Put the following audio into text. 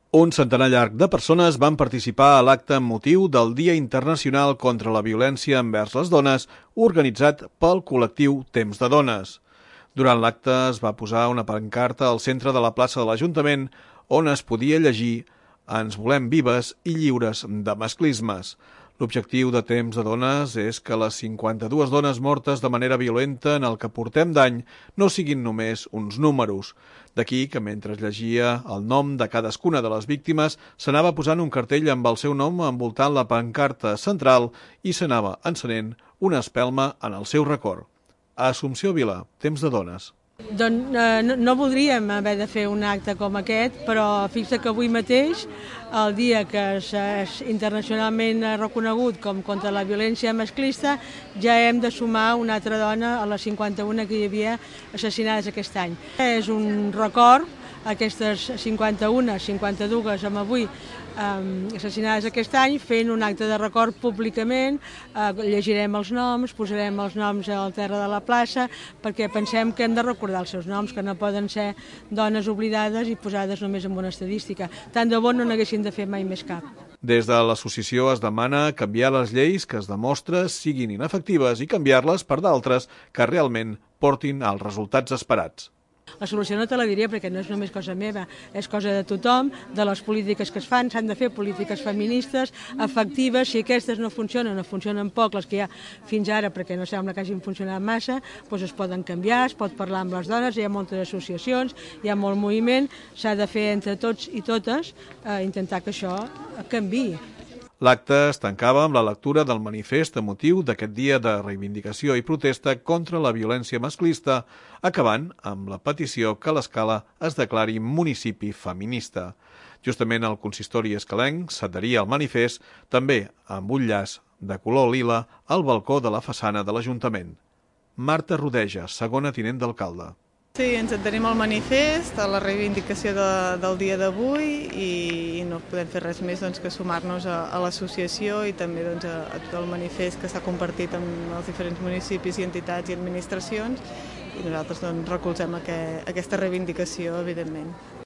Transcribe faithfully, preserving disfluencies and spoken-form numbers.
Un centenar llarg de persones van participar a l'acte amb motiu del Dia Internacional contra la Violència envers les Dones, organitzat pel col·lectiu Temps de Dones. Durant l'acte es va posar una pancarta al centre de la plaça de l'Ajuntament on es podia llegir «Ens volem vives i lliures de masclismes». L'objectiu de Temps de Dones és que les cinquanta-dues dones mortes de manera violenta en el que portem d'any no siguin només uns números. D'aquí que mentre es llegia el nom de cadascuna de les víctimes s'anava posant un cartell amb el seu nom envoltant la pancarta central i s'anava encenent una espelma en el seu record. A Assumpció Vila, Temps de Dones. Doncs eh, no, no voldríem haver de fer un acte com aquest, però fixa que avui mateix, el dia que és, és internacionalment reconegut com contra la violència masclista, ja hem de sumar una altra dona a les cinquanta-una que hi havia assassinades aquest any. És un record, aquestes cinquanta-una, cinquanta-dues amb avui, eh, assassinades aquest any, fent un acte de record públicament, eh, llegirem els noms, posarem els noms al terra de la plaça, perquè pensem que hem de recordar els seus noms, que no poden ser dones oblidades i posades només en una estadística. Tant de bo no n'haguessin de fer mai més cap. Des de l'associació es demana canviar les lleis que es demostra siguin inefectives i canviar-les per d'altres que realment portin als resultats esperats. La solució no te la diria perquè no és només cosa meva, és cosa de tothom, de les polítiques que es fan, s'han de fer polítiques feministes, efectives, si aquestes no funcionen, no funcionen poc, les que hi ha fins ara, perquè no sembla que hagin funcionat massa, doncs es poden canviar, es pot parlar amb les dones, hi ha moltes associacions, hi ha molt moviment, s'ha de fer entre tots i totes, eh, intentar que això canviï. L'acte es tancava amb la lectura del manifest a motiu d'aquest dia de reivindicació i protesta contra la violència masclista, acabant amb la petició que l'Escala es declari municipi feminista. Justament el consistori escalenc s'adheria al manifest també amb un llaç de color lila al balcó de la façana de l'Ajuntament. Marta Rodeja, segona tinent d'alcalde. Sí, ens adherim al manifest, a la reivindicació de, del dia d'avui i, i no podem fer res més doncs, que sumar-nos a, a l'associació i també doncs, a, a tot el manifest que s'ha compartit amb els diferents municipis i entitats i administracions i nosaltres doncs, recolzem aqu aquesta reivindicació, evidentment.